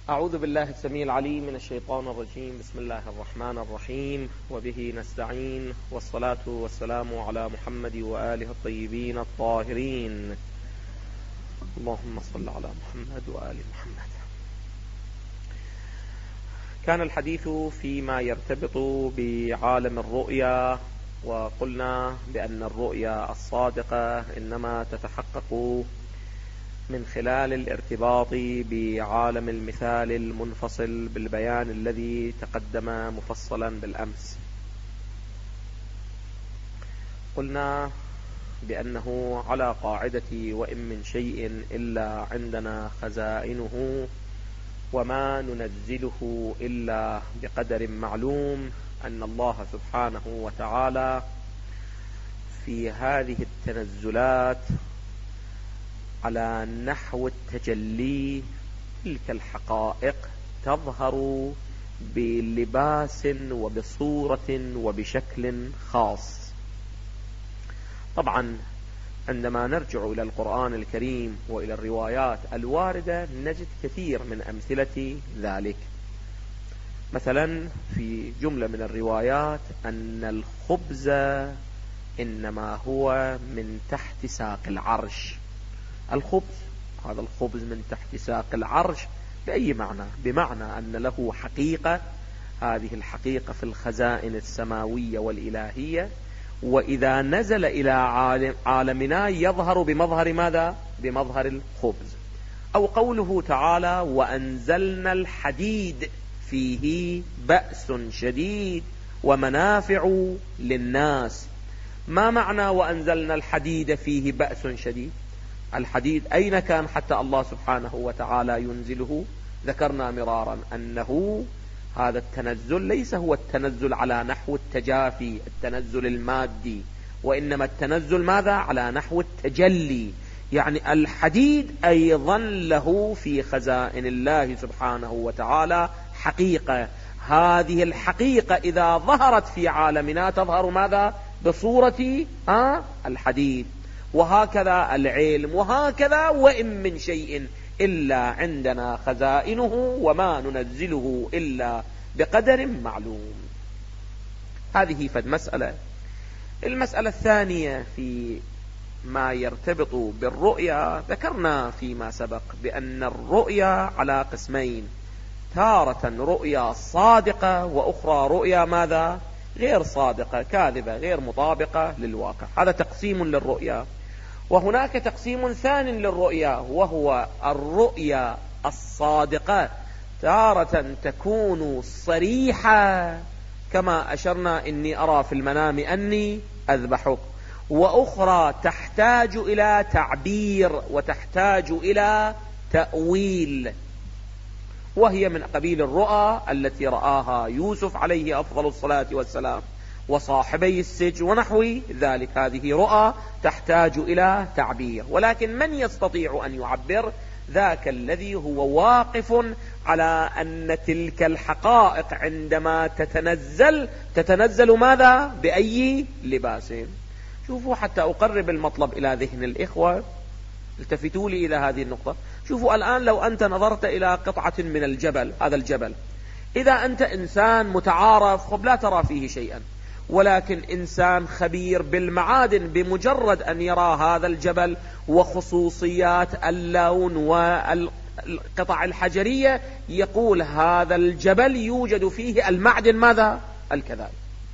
أعوذ بالله السميع العليم من الشيطان الرجيم. بسم الله الرحمن الرحيم، وبه نستعين، والصلاة والسلام على محمد وآله الطيبين الطاهرين. اللهم صل على محمد وآل محمد. كان الحديث فيما يرتبط بعالم الرؤيا، وقلنا بأن الرؤيا الصادقة إنما تتحقق من خلال الارتباط بعالم المثال المنفصل بالبيان الذي تقدم مفصلا بالأمس. قلنا بأنه على قاعدة وإن من شيء إلا عندنا خزائنه وما ننزله إلا بقدر معلوم، أن الله سبحانه وتعالى في هذه التنزلات على نحو التجلي تلك الحقائق تظهر بلباس وبصورة وبشكل خاص. طبعا عندما نرجع إلى القرآن الكريم وإلى الروايات الواردة نجد كثير من أمثلة ذلك. مثلا في جملة من الروايات أن الخبز إنما هو من تحت ساق العرش. الخبز، هذا الخبز من تحت ساق العرش بأي معنى؟ بمعنى أن له حقيقة، هذه الحقيقة في الخزائن السماوية والإلهية، وإذا نزل إلى عالمنا يظهر بمظهر ماذا؟ بمظهر الخبز. أو قوله تعالى وأنزلنا الحديد فيه بأس شديد ومنافع للناس. ما معنى وأنزلنا الحديد فيه بأس شديد؟ الحديد أين كان حتى الله سبحانه وتعالى ينزله؟ ذكرنا مرارا أنه هذا التنزل ليس هو التنزل على نحو التجافي، التنزل المادي، وإنما التنزل ماذا؟ على نحو التجلي. يعني الحديد أيضا له في خزائن الله سبحانه وتعالى حقيقة، هذه الحقيقة إذا ظهرت في عالمنا تظهر ماذا؟ بصورة الحديد. وهكذا العلم، وهكذا وإن من شيء إلا عندنا خزائنه وما ننزله إلا بقدر معلوم. هذه فد مسألة. المسألة الثانية في ما يرتبط بالرؤيا، ذكرنا فيما سبق بأن الرؤيا على قسمين: تارة رؤيا صادقة، وأخرى رؤيا ماذا؟ غير صادقة، كاذبة، غير مطابقة للواقع. هذا تقسيم للرؤيا. وهناك تقسيم ثاني للرؤيا، وهو الرؤيا الصادقة، تارة تكون صريحة كما أشرنا إني أرى في المنام أني أذبحك، وأخرى تحتاج إلى تعبير وتحتاج إلى تأويل، وهي من قبيل الرؤى التي رآها يوسف عليه أفضل الصلاة والسلام وصاحبي السجن ونحو ذلك. هذه رؤى تحتاج إلى تعبير، ولكن من يستطيع أن يعبر؟ ذاك الذي هو واقف على أن تلك الحقائق عندما تتنزل ماذا؟ بأي لباس. شوفوا حتى أقرب المطلب إلى ذهن الإخوة، التفتوا لي إلى هذه النقطة. شوفوا الآن لو أنت نظرت إلى قطعة من الجبل، هذا الجبل، إذا أنت إنسان متعارف لا ترى فيه شيئا، ولكن إنسان خبير بالمعادن بمجرد أن يرى هذا الجبل وخصوصيات اللون والقطع الحجرية يقول هذا الجبل يوجد فيه المعدن ماذا؟ الكذا.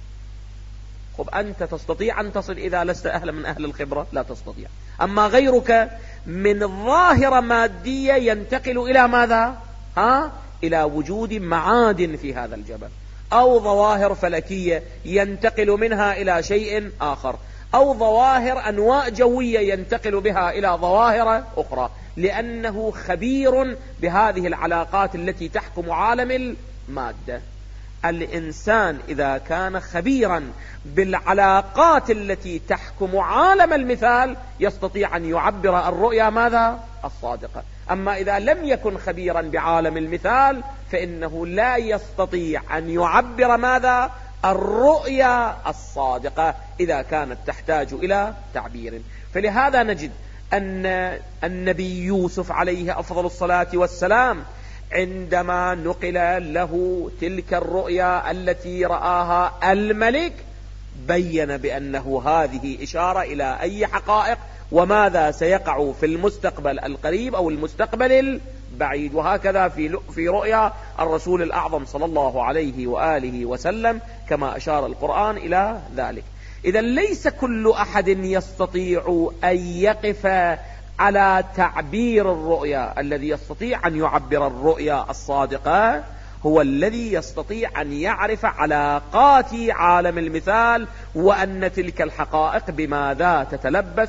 أنت تستطيع أن تصل إذا لست أهلا من أهل الخبرة؟ لا تستطيع. أما غيرك من ظاهرة مادية ينتقل إلى ماذا؟ إلى وجود معادن في هذا الجبل، أو ظواهر فلكية ينتقل منها إلى شيء آخر، أو ظواهر أنواع جوية ينتقل بها إلى ظواهر أخرى، لأنه خبير بهذه العلاقات التي تحكم عالم المادة. الإنسان إذا كان خبيرا بالعلاقات التي تحكم عالم المثال يستطيع أن يعبر الرؤيا ماذا؟ الصادقة. أما إذا لم يكن خبيرا بعالم المثال فإنه لا يستطيع أن يعبر ماذا؟ الرؤيا الصادقة إذا كانت تحتاج إلى تعبير. فلهذا نجد أن النبي يوسف عليه أفضل الصلاة والسلام عندما نقل له تلك الرؤيا التي رآها الملك بين بأنه هذه إشارة إلى أي حقائق وماذا سيقع في المستقبل القريب أو المستقبل البعيد. وهكذا في رؤيا الرسول الأعظم صلى الله عليه وآله وسلم كما أشار القرآن إلى ذلك. إذا ليس كل أحد يستطيع أن يقف على تعبير الرؤيا. الذي يستطيع أن يعبر الرؤيا الصادقة هو الذي يستطيع أن يعرف علاقات عالم المثال، وأن تلك الحقائق بماذا تتلبس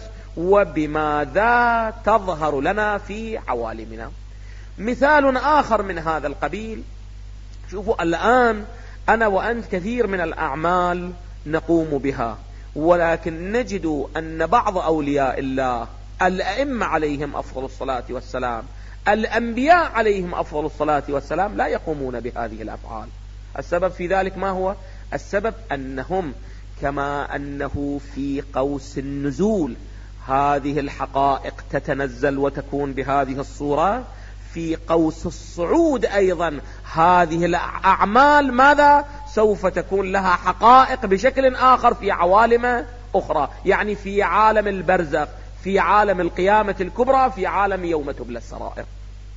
وبماذا تظهر لنا في عوالمنا. مثال آخر من هذا القبيل، شوفوا الآن أنا وأنت كثير من الأعمال نقوم بها، ولكن نجد أن بعض أولياء الله الأئمة عليهم أفضل الصلاة والسلام، الأنبياء عليهم أفضل الصلاة والسلام، لا يقومون بهذه الأفعال. السبب في ذلك ما هو؟ السبب أنهم كما أنه في قوس النزول هذه الحقائق تتنزل وتكون بهذه الصورة، في قوس الصعود أيضا هذه الأعمال ماذا؟ سوف تكون لها حقائق بشكل آخر في عوالم أخرى، يعني في عالم البرزخ، في عالم القيامة الكبرى، في عالم يوم تبلى السرائر.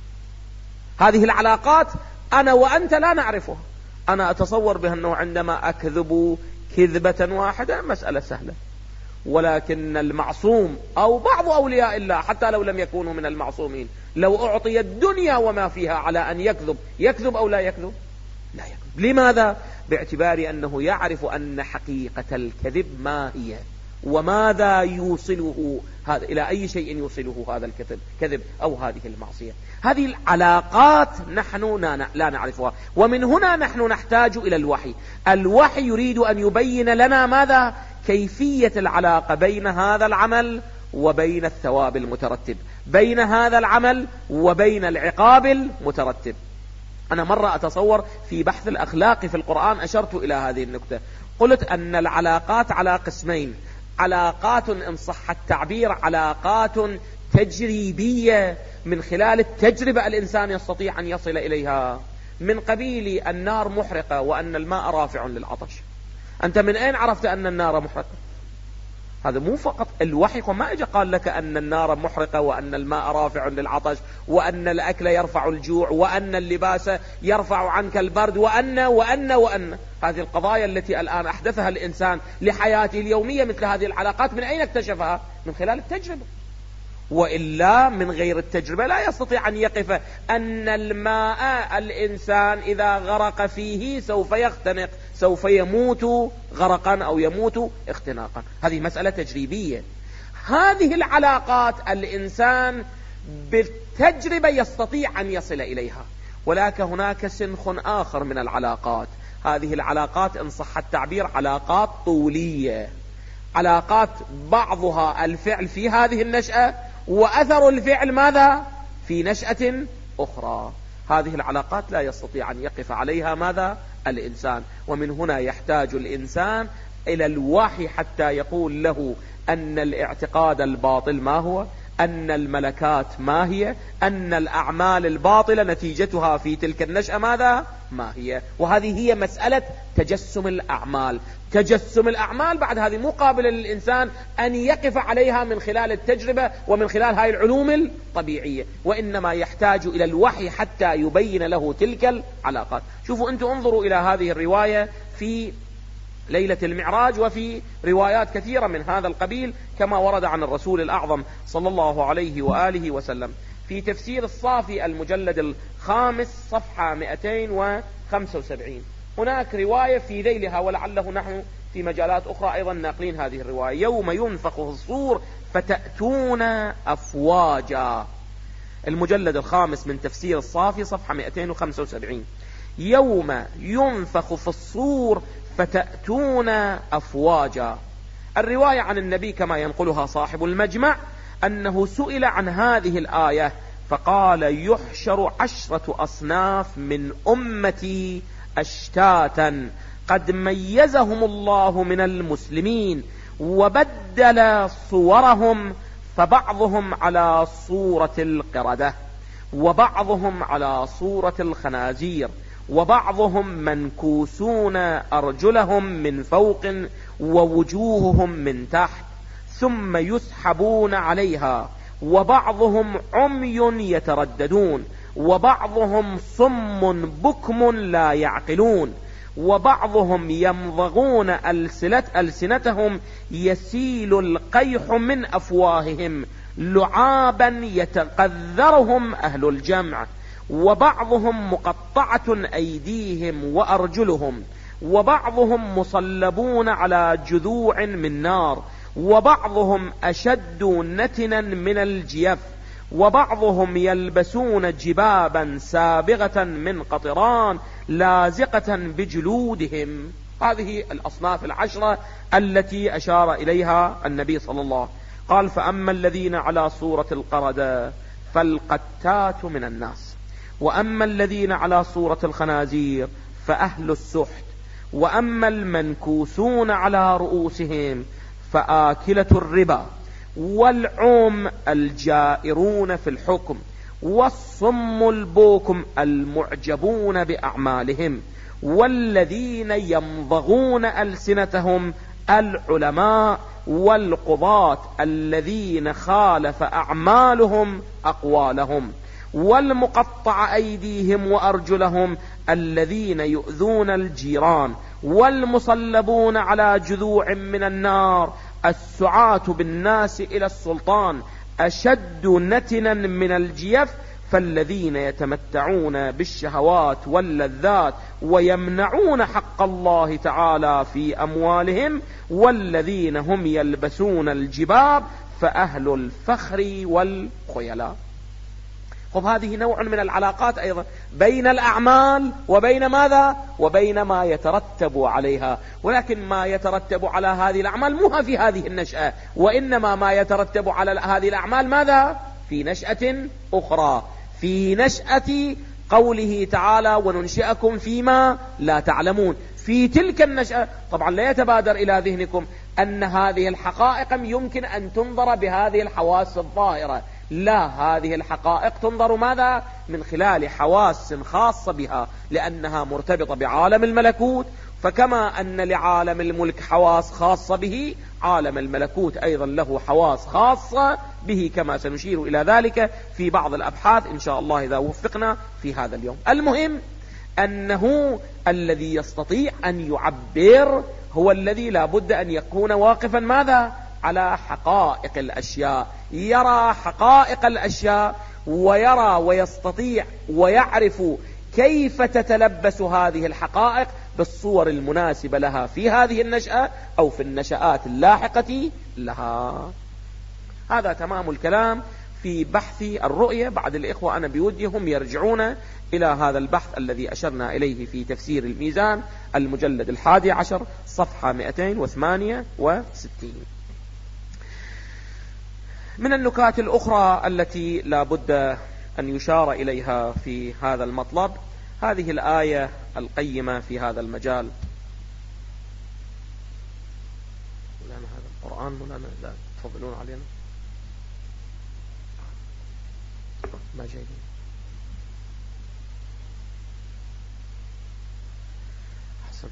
هذه العلاقات أنا وأنت لا نعرفها. أنا أتصور بأنه عندما أكذب كذبة واحدة مسألة سهلة، ولكن المعصوم أو بعض أولياء الله حتى لو لم يكونوا من المعصومين لو أعطي الدنيا وما فيها على أن يكذب أو لا يكذب؟ لا يكذب. لماذا؟ باعتبار أنه يعرف أن حقيقة الكذب ما هي، وماذا يوصله هذا، إلى أي شيء يوصله هذا الكذب أو هذه المعصية. هذه العلاقات نحن لا نعرفها، ومن هنا نحن نحتاج إلى الوحي. الوحي يريد أن يبين لنا ماذا؟ كيفية العلاقة بين هذا العمل وبين الثواب المترتب، بين هذا العمل وبين العقاب المترتب. أنا مرة أتصور في بحث الأخلاق في القرآن أشرت إلى هذه النكتة، قلت أن العلاقات على قسمين: علاقات إن صح التعبير علاقات تجريبية، من خلال التجربة الإنسان يستطيع أن يصل إليها، من قبيل النار محرقة وأن الماء رافع للعطش. أنت من أين عرفت أن النار محرقة؟ هذا مو فقط الوحي ما اجى قال لك أن النار محرقة وأن الماء رافع للعطش وأن الأكل يرفع الجوع وأن اللباس يرفع عنك البرد وأن هذه القضايا التي الآن أحدثها الإنسان لحياته اليومية. مثل هذه العلاقات من أين اكتشفها؟ من خلال التجربة، وإلا من غير التجربة لا يستطيع أن يقف أن الماء الإنسان إذا غرق فيه سوف يختنق، سوف يموت غرقا أو يموت اختناقا. هذه مسألة تجريبية. هذه العلاقات الإنسان بالتجربة يستطيع أن يصل إليها، ولكن هناك سنخ آخر من العلاقات. هذه العلاقات إن صح التعبير علاقات طولية، علاقات بعضها الفعل في هذه النشأة وأثر الفعل ماذا؟ في نشأة أخرى. هذه العلاقات لا يستطيع أن يقف عليها ماذا؟ الإنسان. ومن هنا يحتاج الإنسان إلى الوحي حتى يقول له أن الاعتقاد الباطل ما هو، أن الملكات ما هي، أن الأعمال الباطلة نتيجتها في تلك النشأة ماذا؟ ما هي. وهذه هي مسألة تجسم الأعمال. تجسم الأعمال بعد هذه مقابلة للإنسان أن يقف عليها من خلال التجربة ومن خلال هاي العلوم الطبيعية، وإنما يحتاج إلى الوحي حتى يبين له تلك العلاقات. شوفوا أنتم انظروا إلى هذه الرواية في ليلة المعراج وفي روايات كثيرة من هذا القبيل كما ورد عن الرسول الأعظم صلى الله عليه وآله وسلم. في تفسير الصافي المجلد 5 صفحة 275 هناك رواية في ذيلها، ولعله نحن في مجالات أخرى أيضا ناقلين هذه الرواية: يوم ينفخ في الصور فتأتون أفواجا. المجلد 5 من تفسير الصافي صفحة 275: يوم ينفخ في الصور فتأتون أفواجا. الرواية عن النبي كما ينقلها صاحب المجمع أنه سئل عن هذه الآية فقال: يحشر 10 أصناف من أمتي أشتاتا قد ميزهم الله من المسلمين وبدل صورهم فبعضهم على صورة القردة وبعضهم على صورة الخنازير، وبعضهم منكوسون أرجلهم من فوق ووجوههم من تحت ثم يسحبون عليها، وبعضهم عمي يترددون، وبعضهم صم بكم لا يعقلون، وبعضهم يمضغون ألسنتهم يسيل القيح من أفواههم لعابا يتقذرهم أهل الجمع، وبعضهم مقطعة أيديهم وأرجلهم، وبعضهم مصلبون على جذوع من نار، وبعضهم أشد نتنا من الجيف، وبعضهم يلبسون جبابا سابغة من قطران لازقة بجلودهم. هذه الأصناف العشرة التي أشار إليها النبي صلى الله عليه وسلم. قال: فأما الذين على صورة القردة فالقتات من الناس، وأما الذين على صورة الخنازير فأهل السحت، وأما المنكوسون على رؤوسهم فآكلة الربا، والعوم الجائرون في الحكم، والصم البوكم المعجبون بأعمالهم، والذين يمضغون ألسنتهم العلماء والقضاة الذين خالف أعمالهم أقوالهم، والمقطع أيديهم وأرجلهم الذين يؤذون الجيران، والمصلبون على جذوع من النار، السعاة بالناس إلى السلطان، أشد نتنا من الجيف، فالذين يتمتعون بالشهوات واللذات ويمنعون حق الله تعالى في أموالهم، والذين هم يلبسون الجباب فأهل الفخر والخيلاء. خب هذه نوع من العلاقات أيضا بين الأعمال وبين ماذا؟ وبين ما يترتب عليها. ولكن ما يترتب على هذه الأعمال مو في هذه النشأة، وإنما ما يترتب على هذه الأعمال ماذا؟ في نشأة أخرى، في نشأة قوله تعالى: وننشئكم فيما لا تعلمون. في تلك النشأة طبعا لا يتبادر إلى ذهنكم أن هذه الحقائق يمكن أن تنظر بهذه الحواس الظاهرة، لا، هذه الحقائق تنظر ماذا؟ من خلال حواس خاصة بها، لأنها مرتبطة بعالم الملكوت. فكما أن لعالم الملك حواس خاصة به، عالم الملكوت أيضا له حواس خاصة به، كما سنشير إلى ذلك في بعض الأبحاث إن شاء الله إذا وفقنا في هذا اليوم. المهم أنه الذي يستطيع أن يعبر هو الذي لا بد أن يكون واقفا ماذا؟ على حقائق الأشياء، يرى حقائق الأشياء، ويرى ويستطيع ويعرف كيف تتلبس هذه الحقائق بالصور المناسبة لها في هذه النشأة أو في النشآت اللاحقة لها. هذا تمام الكلام في بحث الرؤية. بعد الإخوة أنا بوديهم يرجعون إلى هذا البحث الذي أشرنا إليه في تفسير الميزان، المجلد 11 صفحة 268. من النكات الأخرى التي لا بد أن يشار إليها في هذا المطلب هذه الآية القيمة في هذا المجال. مولانا هذا القرآن مولانا لا تفضلون علينا ما جايين. حسن.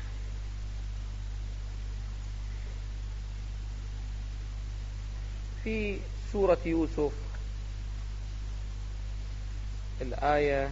في سورة يوسف الآية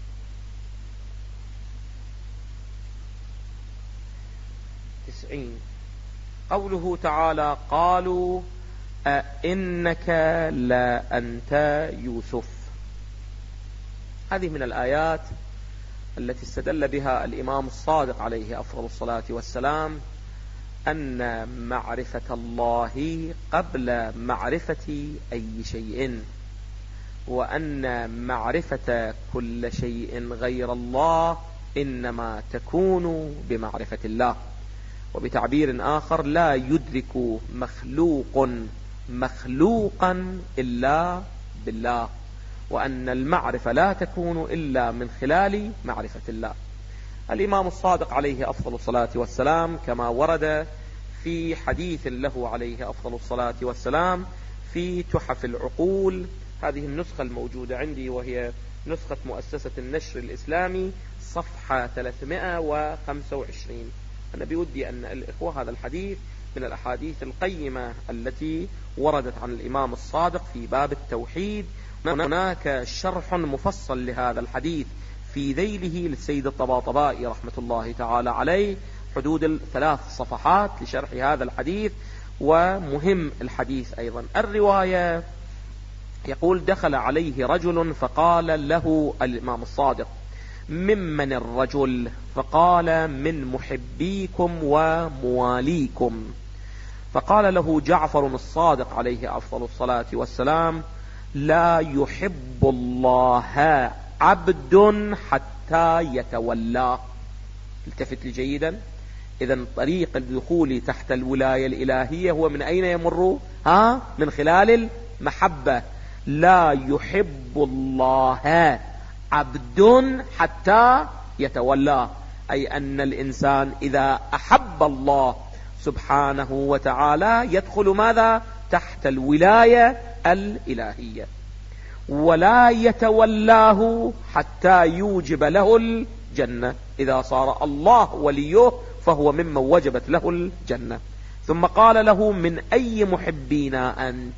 90 قوله تعالى: قالوا أئنك لأنت يوسف. هذه من الآيات التي استدل بها الإمام الصادق عليه أفضل الصلاة والسلام أن معرفة الله قبل معرفة أي شيء، وأن معرفة كل شيء غير الله إنما تكون بمعرفة الله. وبتعبير آخر: لا يدرك مخلوقا إلا بالله، وأن المعرفة لا تكون إلا من خلال معرفة الله. الإمام الصادق عليه أفضل الصلاة والسلام كما ورد في حديث له عليه أفضل الصلاة والسلام في تحف العقول هذه النسخة الموجودة عندي وهي نسخة مؤسسة النشر الإسلامي صفحة 325. أنا بودي أن الإخوة هذا الحديث من الأحاديث القيمة التي وردت عن الإمام الصادق في باب التوحيد. هناك شرح مفصل لهذا الحديث في ذيله للسيد الطباطبائي رحمة الله تعالى عليه، حدود 3 صفحات لشرح هذا الحديث، ومهم الحديث أيضا. الرواية يقول: دخل عليه رجل فقال له الإمام الصادق: ممن الرجل؟ فقال: من محبيكم ومواليكم. فقال له جعفر الصادق عليه أفضل الصلاة والسلام: لا يحب الله عبد حتى يتولاه. التفت لي جيدا. إذن طريق الدخول تحت الولاية الإلهية هو من أين يمر؟ من خلال المحبة. لا يحب الله عبد حتى يتولاه، أي أن الإنسان إذا أحب الله سبحانه وتعالى يدخل ماذا؟ تحت الولاية الإلهية. ولا يتولاه حتى يوجب له الجنة. إذا صار الله وليه فهو ممن وجبت له الجنة. ثم قال له: من أي محبينا أنت؟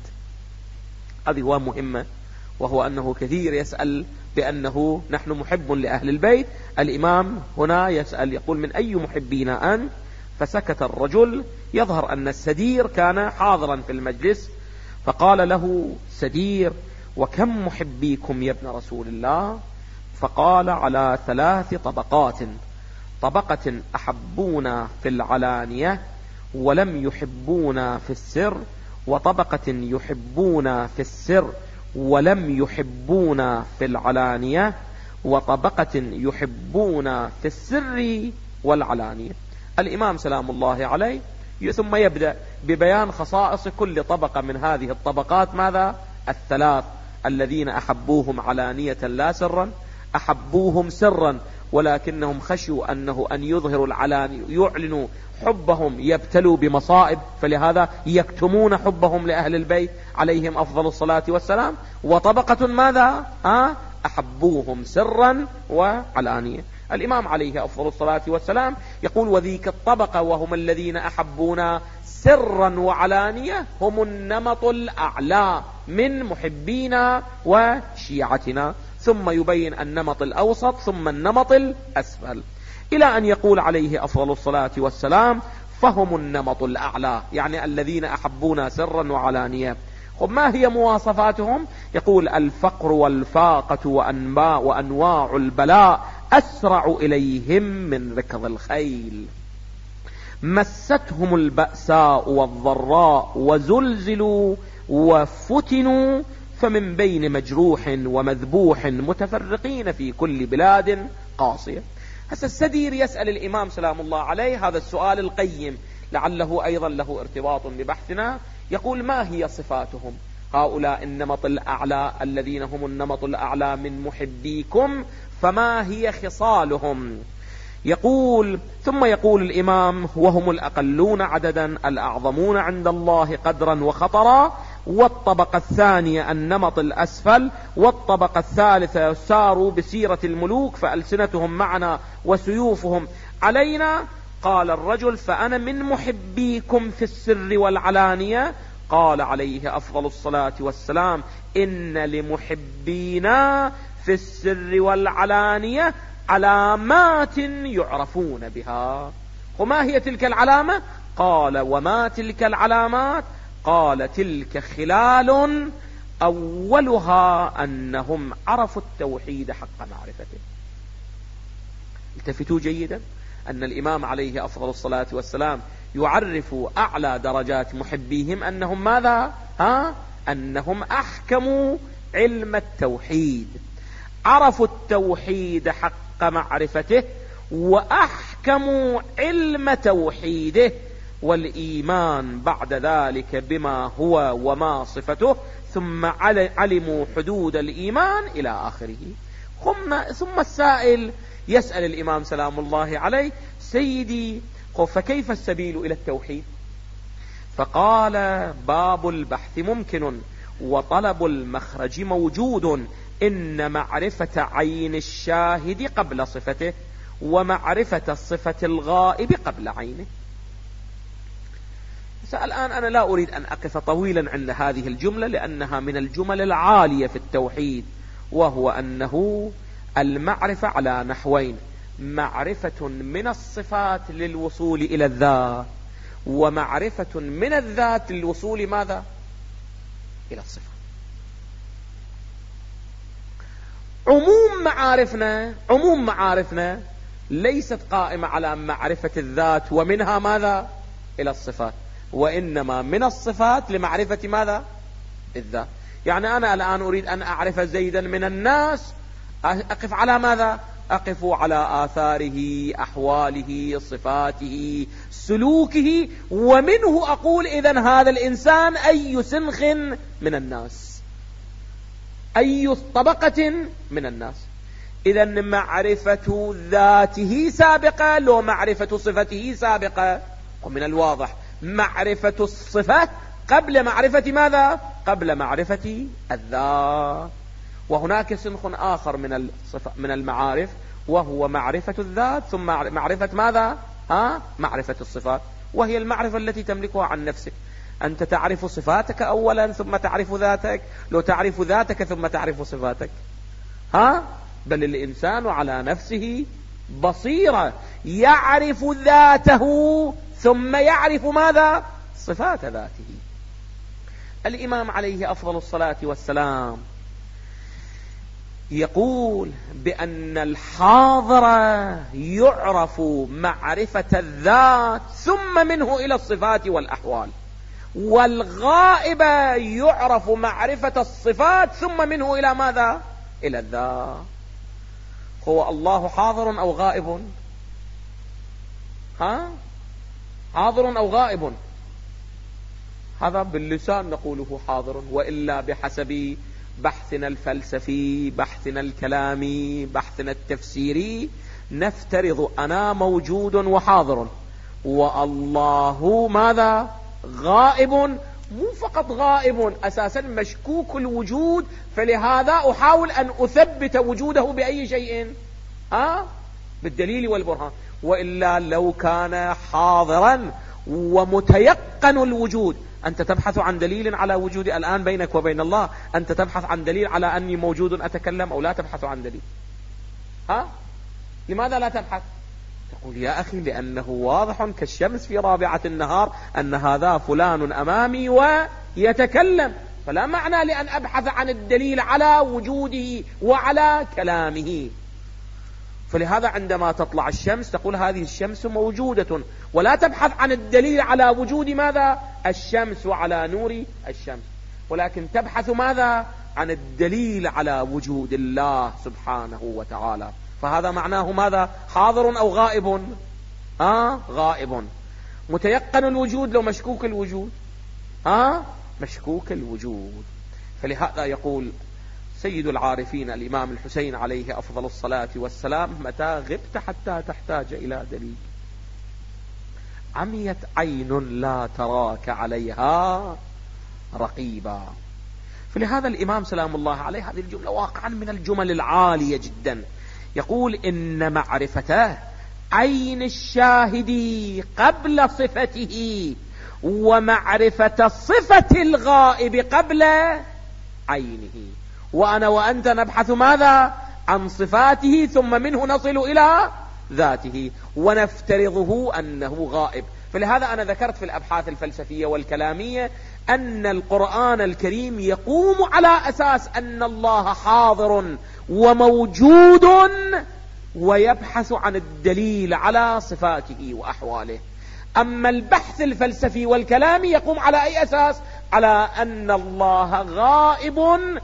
هذه هو مهمة، وهو أنه كثير يسأل بأنه نحن محب لأهل البيت. الإمام هنا يسأل يقول: من أي محبينا أنت؟ فسكت الرجل. يظهر أن السدير كان حاضرا في المجلس، فقال له سدير: وكم محبيكم يا ابن رسول الله؟ فقال: على 3 طبقات: طبقة أحبونا في العلانية ولم يحبونا في السر، وطبقة يحبونا في السر ولم يحبونا في العلانية، وطبقة يحبونا في السر والعلانية. الإمام سلام الله عليه ثم يبدأ ببيان خصائص كل طبقة من هذه الطبقات. ماذا؟ 3: الذين أحبوهم علانية لا سرا، أحبوهم سرا ولكنهم خشوا أن يظهروا العلاني، يعلنوا حبهم يبتلوا بمصائب، فلهذا يكتمون حبهم لأهل البيت عليهم أفضل الصلاة والسلام. وطبقة ماذا؟ أحبوهم سرا وعلانية. الإمام عليه أفضل الصلاة والسلام يقول: وذيك الطبقة وهم الذين أحبونا سرا وعلانية هم النمط الأعلى من محبينا وشيعتنا. ثم يبين النمط الأوسط ثم النمط الأسفل، إلى أن يقول عليه أفضل الصلاة والسلام: فهم النمط الأعلى، يعني الذين أحبونا سرا وعلانية. ما هي مواصفاتهم؟ يقول: الفقر والفاقة وأنواع البلاء أسرع إليهم من ركض الخيل، مستهم البأساء والضراء وزلزلوا وفتنوا، فمن بين مجروح ومذبوح متفرقين في كل بلاد قاصية. هسه السدير يسأل الإمام سلام الله عليه هذا السؤال القيم، لعله أيضا له ارتباط ببحثنا. يقول: ما هي صفاتهم هؤلاء النمط الأعلى الذين هم النمط الأعلى من محبيكم؟ فما هي خصالهم؟ يقول: ثم يقول الإمام: وهم الأقلون عددا الأعظمون عند الله قدرا وخطرا، والطبقة الثانية النمط الأسفل، والطبقة الثالثة ساروا بسيرة الملوك فألسنتهم معنا وسيوفهم علينا. قال الرجل: فأنا من محبيكم في السر والعلانية. قال عليه أفضل الصلاة والسلام: إن لمحبينا في السر والعلانية علامات يعرفون بها. وما هي تلك العلامة؟ قال: وما تلك العلامات؟ قال: تلك خلال أولها أنهم عرفوا التوحيد حق معرفته. التفتوا جيدا أن الإمام عليه أفضل الصلاة والسلام يعرف أعلى درجات محبيهم أنهم ماذا؟ أنهم أحكموا علم التوحيد، عرفوا التوحيد حق معرفته، وأحكموا علم توحيده، والإيمان بعد ذلك بما هو وما صفته، ثم علموا حدود الإيمان إلى آخره. ثم السائل يسأل الإمام سلام الله عليه: سيدي، فكيف السبيل إلى التوحيد؟ فقال: باب البحث ممكن، وطلب المخرج موجود، إن معرفة عين الشاهد قبل صفته، ومعرفة الصفة الغائب قبل عينه. الآن أنا لا أريد أن أقف طويلا عند هذه الجملة، لأنها من الجمل العالية في التوحيد، وهو أنه المعرفة على نحوين: معرفة من الصفات للوصول إلى الذات، ومعرفة من الذات للوصول ماذا؟ إلى الصفة. عموم معارفنا ليست قائمة على معرفة الذات ومنها ماذا؟ إلى الصفات، وإنما من الصفات لمعرفة ماذا؟ الذات. يعني أنا الآن أريد أن أعرف زيدا من الناس، أقف على ماذا؟ أقف على آثاره، أحواله، صفاته، سلوكه، ومنه أقول إذن هذا الإنسان أي سنخ من الناس، أي طبقة من الناس. إذن معرفة ذاته سابقة لو معرفة صفته سابقة، ومن الواضح معرفة الصفة قبل معرفة ماذا؟ قبل معرفة الذات. وهناك سنخ آخر من المعارف، وهو معرفة الذات ثم معرفة ماذا؟ معرفة الصفات، وهي المعرفة التي تملكها عن نفسك. أنت تعرف صفاتك أولا ثم تعرف ذاتك، لو تعرف ذاتك ثم تعرف صفاتك. بل الإنسان على نفسه بصيرة، يعرف ذاته ثم يعرف ماذا؟ صفات ذاته. الإمام عليه أفضل الصلاة والسلام يقول بأن الحاضر يعرف معرفة الذات ثم منه إلى الصفات والأحوال، والغائب يعرف معرفة الصفات ثم منه إلى ماذا؟ إلى الذات. هو الله حاضر أو غائب؟ حاضر أو غائب؟ هذا باللسان نقوله حاضر، وإلا بحسب بحثنا الفلسفي، بحثنا الكلامي، بحثنا التفسيري، نفترض أنا موجود وحاضر، والله ماذا؟ غائب. مو فقط غائب، أساسا مشكوك الوجود، فلهذا أحاول أن أثبت وجوده بأي شيء؟ بالدليل والبرهان. وإلا لو كان حاضرا ومتيقن الوجود، أنت تبحث عن دليل على وجودي الآن بينك وبين الله، أنت تبحث عن دليل على أني موجود أتكلم، أو لا تبحث عن دليل؟ لماذا لا تبحث؟ تقول يا أخي لأنه واضح كالشمس في رابعة النهار أن هذا فلان أمامي ويتكلم، فلا معنى لأن أبحث عن الدليل على وجوده وعلى كلامه. فلهذا عندما تطلع الشمس تقول هذه الشمس موجودة، ولا تبحث عن الدليل على وجود ماذا؟ الشمس وعلى نور الشمس، ولكن تبحث ماذا؟ عن الدليل على وجود الله سبحانه وتعالى. فهذا معناه ماذا؟ حاضر أو غائب؟ غائب. متيقن الوجود لو مشكوك الوجود؟ مشكوك الوجود. فلهذا يقول سيد العارفين الإمام الحسين عليه أفضل الصلاة والسلام: متى غبت حتى تحتاج إلى دليل، عميت عين لا تراك عليها رقيبا. فلهذا الإمام سلام الله عليه هذه الجملة واقعا من الجمل العالية جدا. يقول إن معرفته عين الشاهد قبل صفته، ومعرفة صفة الغائب قبل عينه. وأنا وأنت نبحث ماذا؟ عن صفاته ثم منه نصل إلى ذاته، ونفترضه أنه غائب. فلهذا أنا ذكرت في الأبحاث الفلسفية والكلامية أن القرآن الكريم يقوم على أساس أن الله حاضر وموجود، ويبحث عن الدليل على صفاته وأحواله. أما البحث الفلسفي والكلامي يقوم على أي أساس؟ على أن الله غائب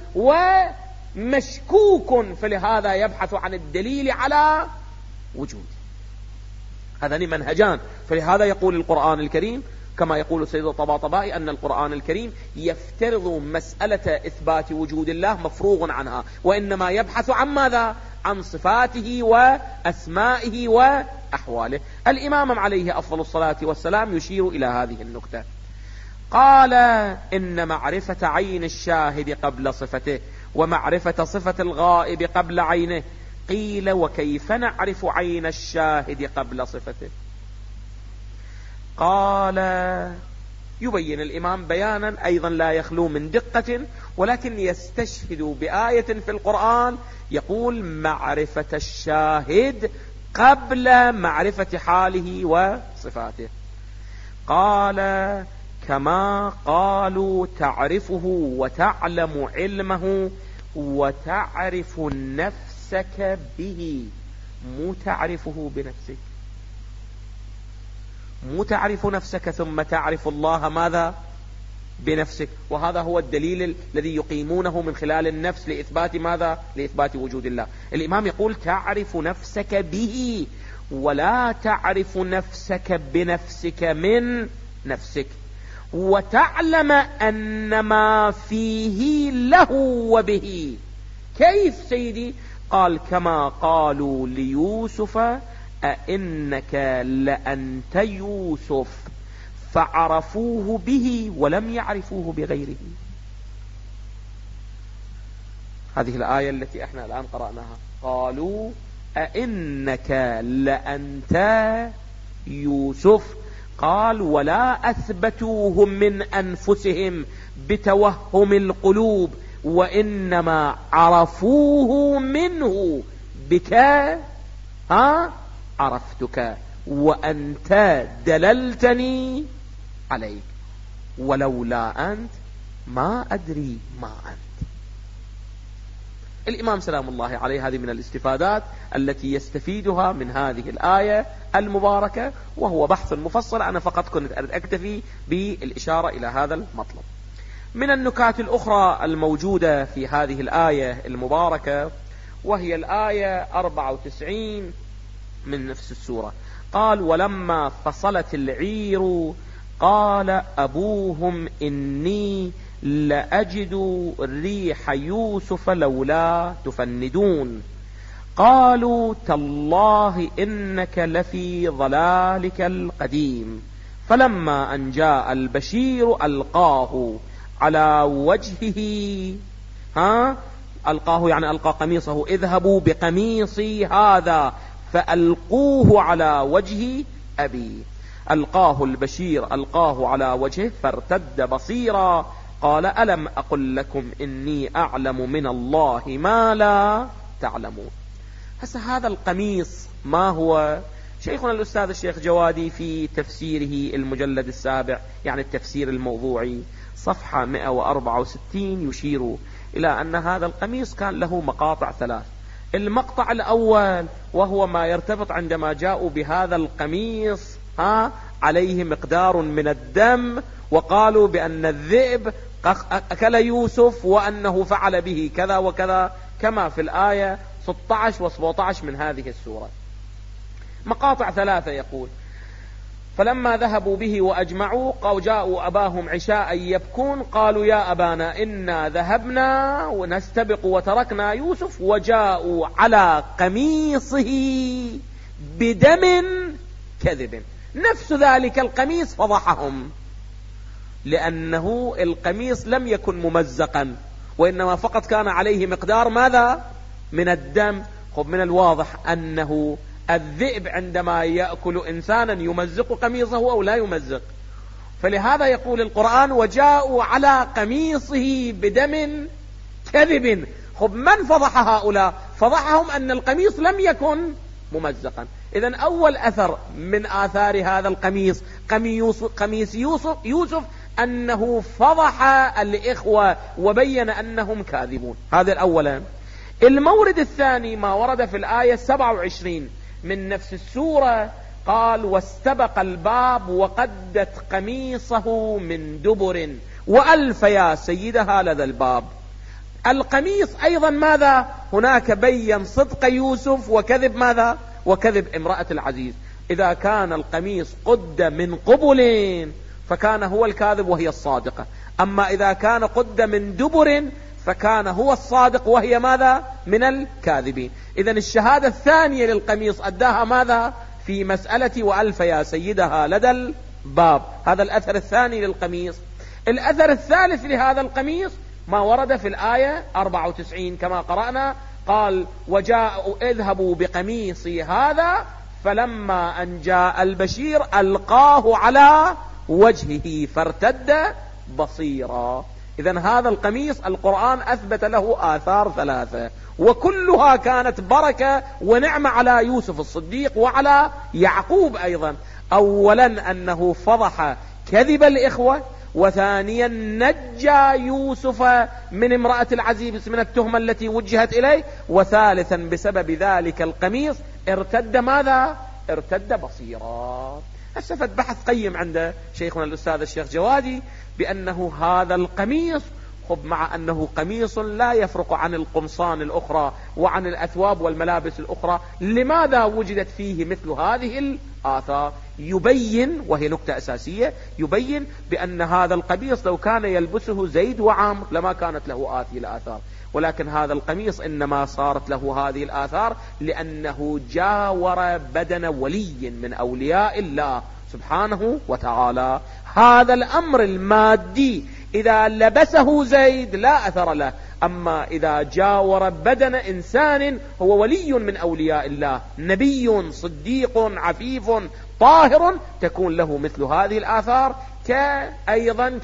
ومشكوك، فلهذا يبحث عن الدليل على وجوده. هذان منهجان. فلهذا يقول القرآن الكريم كما يقول السيد الطباطبائي أن القرآن الكريم يفترض مسألة إثبات وجود الله مفروغ عنها، وإنما يبحث عن ماذا؟ عن صفاته وأسمائه وأحواله. الإمام عليه أفضل الصلاة والسلام يشير إلى هذه النقطة. قال إن معرفة عين الشاهد قبل صفته ومعرفة صفة الغائب قبل عينه. قيل وكيف نعرف عين الشاهد قبل صفته؟ قال يبين الإمام بيانا أيضا لا يخلو من دقة، ولكن يستشهد بآية في القرآن يقول معرفة الشاهد قبل معرفة حاله وصفاته. قال كما قالوا تعرفه وتعلم علمه وتعرف نفسك به، مو تعرفه بنفسك، مو تعرف نفسك ثم تعرف الله ماذا بنفسك. وهذا هو الدليل الذي يقيمونه من خلال النفس لإثبات ماذا؟ لإثبات وجود الله. الإمام يقول تعرف نفسك به ولا تعرف نفسك بنفسك من نفسك، وتعلم أن ما فيه له وبه. كيف سيدي؟ قال كما قالوا ليوسف أئنك لأنت يوسف، فعرفوه به ولم يعرفوه بغيره. هذه الآية التي احنا الآن قرأناها، قالوا أئنك لأنت يوسف، قال ولا أثبتوه من أنفسهم بتوهم القلوب، وإنما عرفوه منه بك عرفتك وأنت دللتني عليك، ولولا أنت ما أدري ما أنت. الإمام سلام الله عليه هذه من الاستفادات التي يستفيدها من هذه الآية المباركة، وهو بحث مفصل، أنا فقط كنت أكتفي بالإشارة إلى هذا المطلب. من النكات الأخرى الموجودة في هذه الآية المباركة، وهي الآية 94 من نفس السورة، قال ولما فصلت العير قال أبوهم إني لأجد ريح يوسف لولا تفندون، قالوا تالله إنك لفي ضلالك القديم. فلما أن جاء البشير ألقاه على وجهه، ألقاه يعني ألقى قميصه، اذهبوا بقميصي هذا فألقوه على وجه أبي. ألقاه البشير، ألقاه على وجهه فارتد بصيرا، قال ألم أقل لكم إني أعلم من الله ما لا تعلمون. هسه هذا القميص ما هو؟ شيخنا الأستاذ الشيخ جوادي في تفسيره المجلد السابع، يعني التفسير الموضوعي، صفحة 164، يشير إلى أن هذا القميص كان له مقاطع ثلاث. المقطع الأول وهو ما يرتبط عندما جاءوا بهذا القميص عليه مقدار من الدم، وقالوا بأن الذئب أكل يوسف وأنه فعل به كذا وكذا، كما في الآية 16 و17 من هذه السورة. مقاطع ثلاثة يقول فلما ذهبوا به وأجمعوا جاءوا أباهم عشاء يبكون، قالوا يا أبانا إنا ذهبنا ونستبق وتركنا يوسف، وجاءوا على قميصه بدم كذب. نفس ذلك القميص فضحهم، لأنه القميص لم يكن ممزقا، وإنما فقط كان عليه مقدار ماذا؟ من الدم. من الواضح أنه الذئب عندما يأكل إنسانا يمزق قميصه أو لا يمزق، فلهذا يقول القرآن وجاءوا على قميصه بدم كذب. من فضح هؤلاء؟ فضحهم أن القميص لم يكن ممزقا. إذن أول أثر من آثار هذا القميص، قميص يوسف أنه فضح الإخوة وبين أنهم كاذبون. هذا الأولا. المورد الثاني ما ورد في الآية 27 من نفس السورة، قال واستبق الباب وقدت قميصه من دبر وألف يا سيدها لدى الباب. القميص أيضا ماذا؟ هناك بين صدق يوسف وكذب ماذا؟ وكذب امرأة العزيز. إذا كان القميص قد من قبل فكان هو الكاذب وهي الصادقة، أما إذا كان قد من دبر فكان هو الصادق وهي ماذا؟ من الكاذبين. إذن الشهادة الثانية للقميص أداها ماذا؟ في مسألة وألف يا سيدها لدى الباب. هذا الأثر الثاني للقميص. الأثر الثالث لهذا القميص ما ورد في الآية 94 كما قرأنا، قال وجاء اذهبوا بقميصي هذا فلما أن جاء البشير ألقاه على وجهه فارتد بصيرا. إذن هذا القميص القرآن أثبت له آثار ثلاثة، وكلها كانت بركة ونعمة على يوسف الصديق وعلى يعقوب أيضا. أولا أنه فضح كذب الإخوة، وثانيا نجى يوسف من امرأة العزيز من التهمة التي وجهت إليه، وثالثا بسبب ذلك القميص ارتد ماذا؟ ارتد بصيرا. استفد بحث قيم عند شيخنا الأستاذ الشيخ جوادي بأنه هذا القميص مع أنه قميص لا يفرق عن القمصان الأخرى وعن الأثواب والملابس الأخرى، لماذا وجدت فيه مثل هذه الآثار؟ يبين، وهي نكتة أساسية، يبين بأن هذا القميص لو كان يلبسه زيد وعمر لما كانت له هذه الآثار، ولكن هذا القميص إنما صارت له هذه الآثار لأنه جاور بدن ولي من أولياء الله سبحانه وتعالى. هذا الأمر المادي إذا لبسه زيد لا أثر له، أما إذا جاور بدن إنسان هو ولي من أولياء الله، نبي صديق عفيف طاهر، تكون له مثل هذه الآثار، أيضا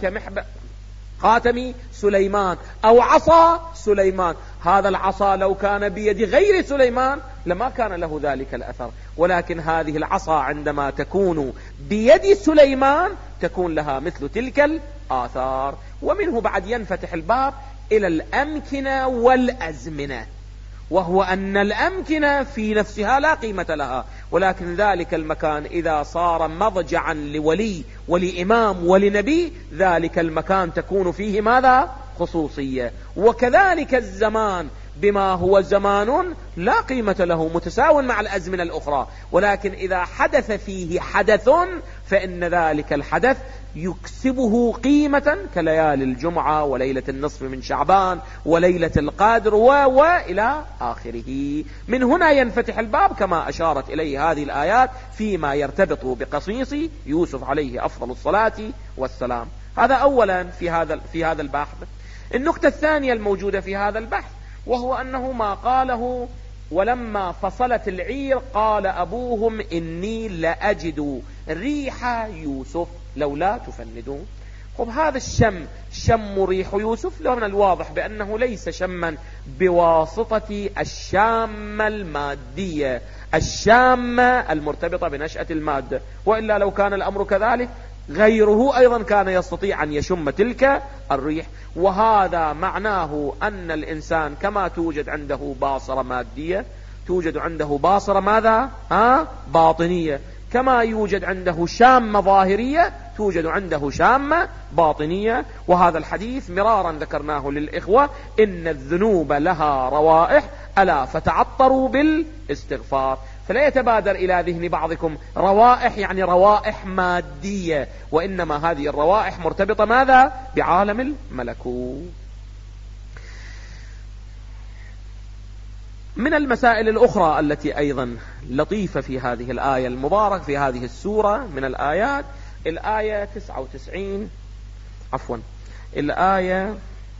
خاتم سليمان أو عصا سليمان. هذا العصا لو كان بيد غير سليمان لما كان له ذلك الأثر، ولكن هذه العصا عندما تكون بيد سليمان تكون لها مثل تلك الآثار. ومنه بعد ينفتح الباب إلى الأمكنة والأزمنة، وهو أن الأمكنة في نفسها لا قيمة لها، ولكن ذلك المكان إذا صار مضجعا لولي ولإمام ولنبي ذلك المكان تكون فيه ماذا؟ خصوصية. وكذلك الزمان بما هو زمان لا قيمة له متساو مع الأزمنة الأخرى، ولكن إذا حدث فيه حدث فإن ذلك الحدث يكسبه قيمة كليالي الجمعة وليلة النصف من شعبان وليلة القدر وإلى آخره. من هنا ينفتح الباب كما أشارت إليه هذه الآيات فيما يرتبط بقصيص يوسف عليه أفضل الصلاة والسلام. هذا أولا في هذا البحث. النقطة الثانية الموجودة في هذا البحث وهو أنه ما قاله ولما فصلت العير قال أبوهم إني لأجد ريح يوسف لولا تفندون. هذا شم ريح يوسف لو من الواضح بأنه ليس شما بواسطة الشامة المادية، الشامة المرتبطة بنشأة المادة، وإلا لو كان الأمر كذلك غيره أيضا كان يستطيع أن يشم تلك الريح. وهذا معناه أن الإنسان كما توجد عنده باصرة مادية توجد عنده باصرة ماذا؟ باطنية، كما يوجد عنده شامة ظاهرية توجد عنده شامة باطنية. وهذا الحديث مرارا ذكرناه للإخوة، إن الذنوب لها روائح ألا فتعطروا بالاستغفار. فلا يتبادر إلى ذهن بعضكم روائح يعني روائح مادية، وإنما هذه الروائح مرتبطة ماذا؟ بعالم الملكوت. من المسائل الأخرى التي أيضا لطيفة في هذه الآية المبارك في هذه السورة من الآيات الآية 99 الآية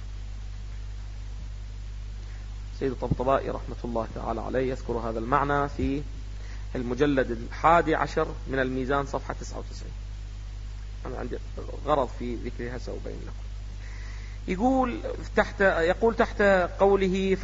سيد الطبطبائي رحمة الله تعالى عليه يذكر هذا المعنى في المجلد 11 من الميزان صفحة 99. أنا عندي غرض في ذكرها سأبين لكم. يقول تحت قوله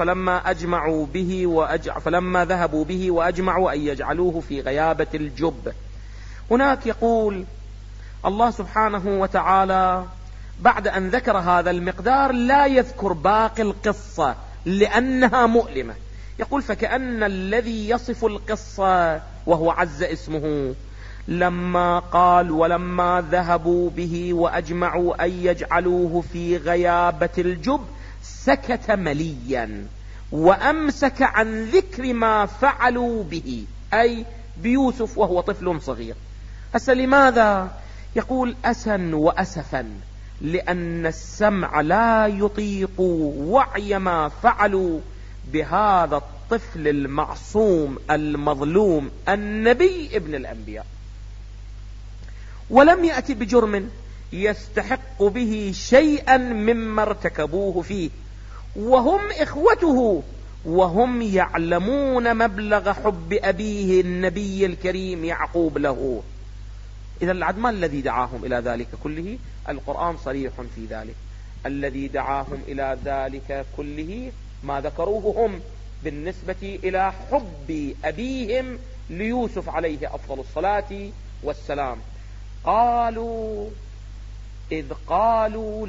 فلما ذهبوا به وأجمعوا أن يجعلوه في غيابة الجب. هناك يقول الله سبحانه وتعالى بعد أن ذكر هذا المقدار لا يذكر باقي القصة لأنها مؤلمة. يقول فكأن الذي يصف القصة وهو عز اسمه لما قال ولما ذهبوا به وأجمعوا أن يجعلوه في غيابة الجب سكت مليا وأمسك عن ذكر ما فعلوا به، أي بيوسف وهو طفل صغير. لماذا؟ يقول أسا وأسفا لأن السمع لا يطيق وعي ما فعلوا بهذا الطفل المعصوم المظلوم النبي ابن الأنبياء، ولم يأتي بجرم يستحق به شيئا مما ارتكبوه فيه، وهم إخوته، وهم يعلمون مبلغ حب أبيه النبي الكريم يعقوب له. إذا ما الذي دعاهم إلى ذلك كله؟ القرآن صريح في ذلك. الذي دعاهم إلى ذلك كله ما ذكروه هم بالنسبة إلى حب أبيهم ليوسف عليه أفضل الصلاة والسلام. قالوا إذ قالوا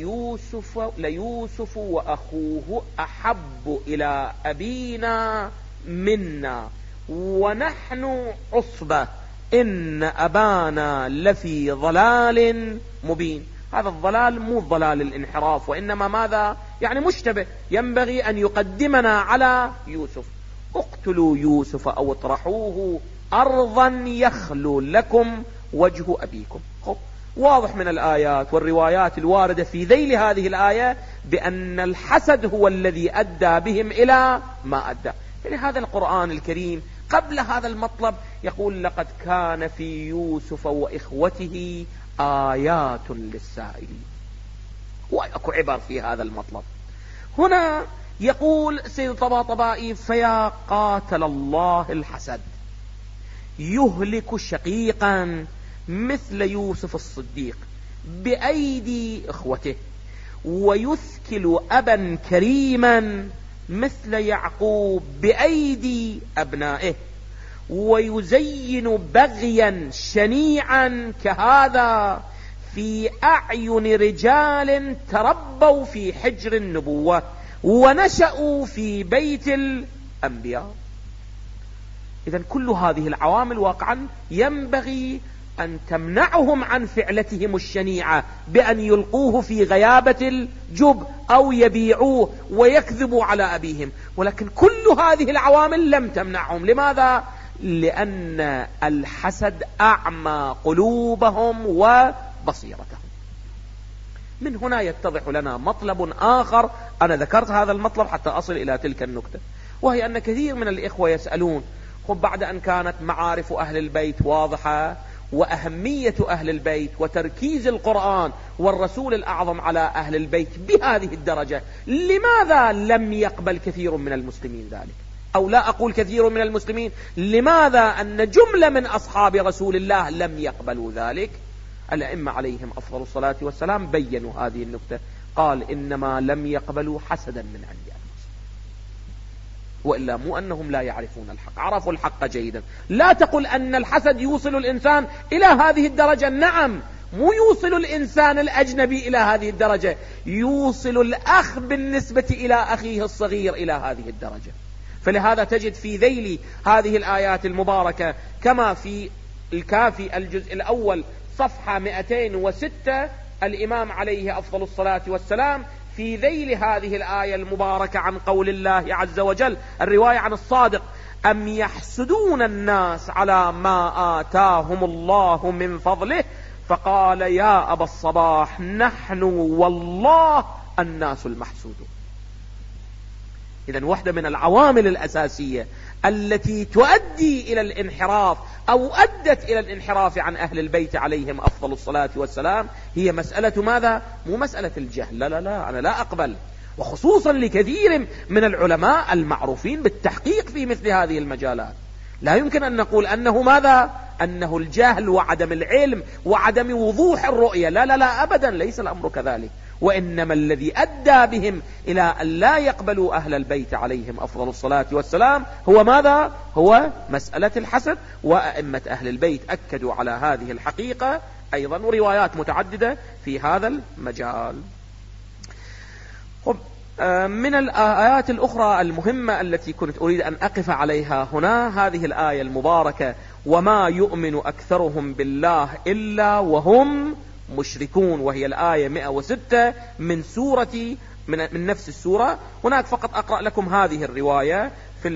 ليوسف وأخوه أحب إلى أبينا منا ونحن عصبة إن أبانا لفي ضلال مبين. هذا الضلال مو ضلال الانحراف، وإنما ماذا؟ يعني مشتبه، ينبغي أن يقدمنا على يوسف. اقتلوا يوسف أو اطرحوه أرضا يخلو لكم وجه أبيكم. واضح من الآيات والروايات الواردة في ذيل هذه الآية بأن الحسد هو الذي أدى بهم إلى ما أدى. لهذا القرآن الكريم قبل هذا المطلب يقول لقد كان في يوسف وإخوته آيات للسائلين، وأكو عبر في هذا المطلب. هنا يقول سيد طباطبائي فيا قاتل الله الحسد يهلك شقيقا مثل يوسف الصديق بأيدي إخوته، ويثكل أبا كريما مثل يعقوب بأيدي أبنائه، ويزين بغيا شنيعا كهذا في أعين رجال تربوا في حجر النبوة ونشأوا في بيت الأنبياء. إذن كل هذه العوامل واقعا ينبغي أن تمنعهم عن فعلتهم الشنيعة بأن يلقوه في غيابة الجب أو يبيعوه ويكذبوا على أبيهم، ولكن كل هذه العوامل لم تمنعهم. لماذا؟ لأن الحسد أعمى قلوبهم وبصيرتهم. من هنا يتضح لنا مطلب آخر، أنا ذكرت هذا المطلب حتى أصل إلى تلك النكتة، وهي أن كثير من الإخوة يسألون بعد أن كانت معارف أهل البيت واضحة وأهمية أهل البيت وتركيز القرآن والرسول الأعظم على أهل البيت بهذه الدرجة، لماذا لم يقبل كثير من المسلمين ذلك؟ أو لا أقول كثير من المسلمين، لماذا أن جملة من أصحاب رسول الله لم يقبلوا ذلك؟ الأئمة عليهم أفضل الصلاة والسلام بيّنوا هذه النكتة. قال إنما لم يقبلوا حسدا من عند أنفسهم، وإلا مو أنهم لا يعرفون الحق، عرفوا الحق جيدا. لا تقل أن الحسد يوصل الإنسان إلى هذه الدرجة، نعم، مو يوصل الإنسان الأجنبي إلى هذه الدرجة، يوصل الأخ بالنسبة إلى أخيه الصغير إلى هذه الدرجة. فلهذا تجد في ذيل هذه الآيات المباركة كما في الكافي الجزء الأول صفحة 206 الإمام عليه أفضل الصلاة والسلام في ذيل هذه الآية المباركة عن قول الله عز وجل، الرواية عن الصادق: أم يحسدون الناس على ما آتاهم الله من فضله فقال يا أبا الصباح نحن والله الناس المحسودون. إذن واحدة من العوامل الأساسية التي تؤدي إلى الانحراف أو أدت إلى الانحراف عن أهل البيت عليهم أفضل الصلاة والسلام هي مسألة ماذا؟ مو مسألة الجهل، لا لا لا، أنا لا أقبل، وخصوصا لكثير من العلماء المعروفين بالتحقيق في مثل هذه المجالات. لا يمكن أن نقول أنه ماذا؟ أنه الجهل وعدم العلم وعدم وضوح الرؤية، لا لا لا أبدا، ليس الأمر كذلك. وإنما الذي أدى بهم إلى أن لا يقبلوا أهل البيت عليهم أفضل الصلاة والسلام هو ماذا؟ هو مسألة الحسد. وأئمة أهل البيت أكدوا على هذه الحقيقة أيضا، وروايات متعددة في هذا المجال. من الآيات الأخرى المهمة التي كنت أريد أن أقف عليها هنا هذه الآية المباركة: وما يؤمن أكثرهم بالله إلا وهم مشركون، وهي الآية 106 من سورة من نفس السورة. هناك فقط أقرأ لكم هذه الرواية في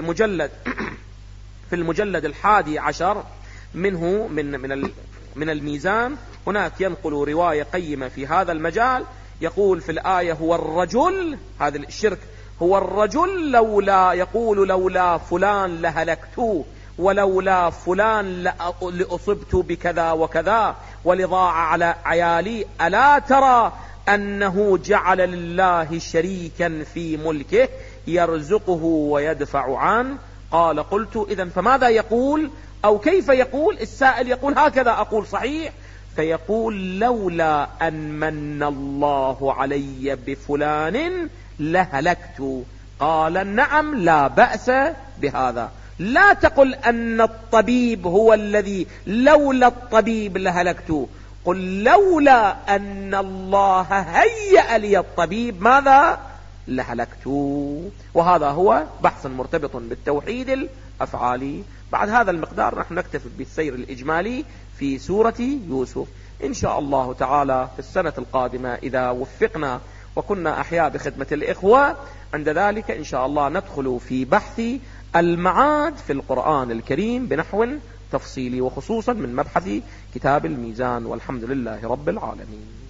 المجلد 11 منه من الميزان. هناك ينقل رواية قيمة في هذا المجال، يقول في الآية: هو الرجل، هذا الشرك، هو الرجل لولا يقول لولا فلان لهلكت ولولا فلان لأصبت بكذا وكذا ولضاع على عيالي، ألا ترى أنه جعل لله شريكا في ملكه يرزقه ويدفع عنه؟ قال قلت إذن فماذا يقول أو كيف يقول؟ السائل يقول هكذا أقول صحيح، فيقول لولا أن من الله علي بفلان لهلكت. قال نعم لا بأس بهذا، لا تقل أن الطبيب هو الذي لولا الطبيب لهلكت، قل لولا أن الله هيأ لي الطبيب ماذا؟ لهلكت. وهذا هو بحث مرتبط بالتوحيد الأفعالي. بعد هذا المقدار نحن نكتفي بالسير الإجمالي في سورة يوسف. إن شاء الله تعالى في السنة القادمة إذا وفقنا وكنا أحياء بخدمة الإخوة، عند ذلك إن شاء الله ندخل في بحث المعاد في القرآن الكريم بنحو تفصيلي، وخصوصا من مبحث كتاب الميزان. والحمد لله رب العالمين.